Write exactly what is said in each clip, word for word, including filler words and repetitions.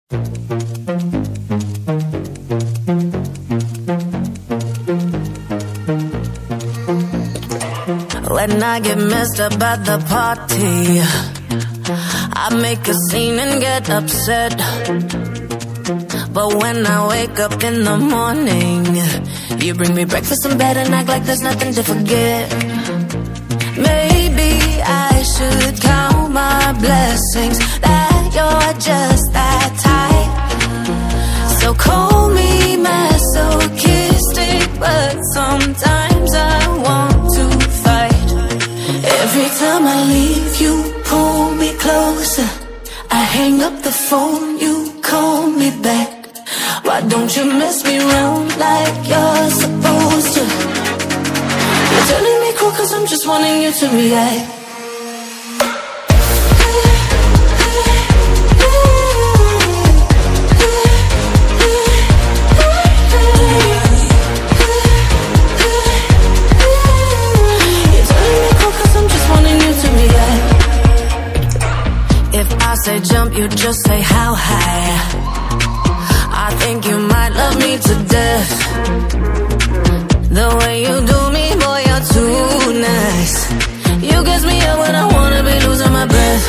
When I get messed up at the party, I make a scene and get upset. But when I wake up in the morning, you bring me breakfast in bed and act like there's nothing to forget. Maybe I should count my blessings that you're just that type. So call me masochistic, but sometimes I want to fight. Every time I leave, you pull me closer. I hang up the phone, you call me back. Why don't you mess me around like you're supposed to? You're turning me cool cause I'm just wanting you to react. Say jump, you just say how high. I think you might love me to death. The way you do me, boy, you're too nice. You gets me up when I wanna be losing my breath.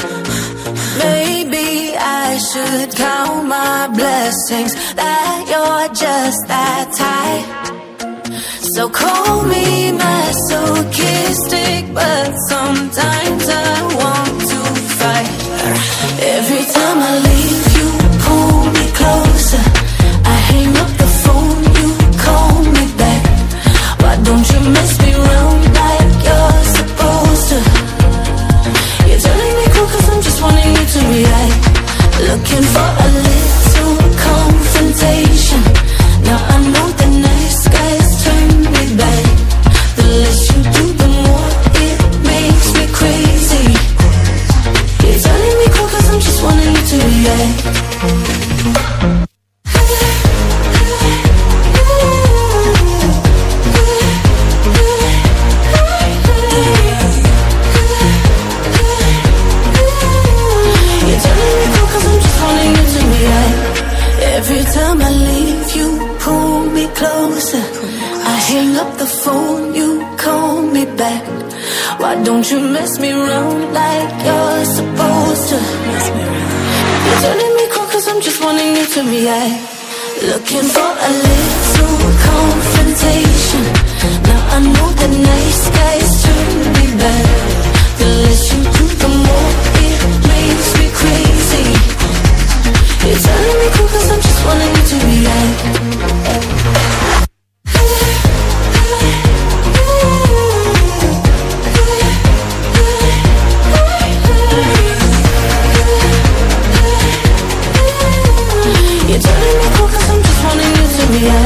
Maybe I should count my blessings that you're just that type. So call me masochistic, but sometimes I want to fight. Every time I leave, you pull me closer. I hang up the phone, you call me back. Why don't you mess me around like you're supposed to? You're telling me cool cause I'm just wanting you to react. Looking for a little confrontation. Now I know the nice guys turn me back. The less you do, the more it makes me crazy. You're telling me cool cause I'm just wanting you to react. You're telling me cool cause I'm just wanting you to react. Every time I leave, you pull me closer. I hang up the phone, you call me back. Why don't you mess me around like you're supposed to? You're telling me cool cause I'm just wanting you to react. Looking for a little confrontation. Now I know the nice guys turn me back. The less you do, the more it makes me crazy. You're telling me cool cause I'm just wanting you to react. You're telling me cool cause I'm just wanting you to react.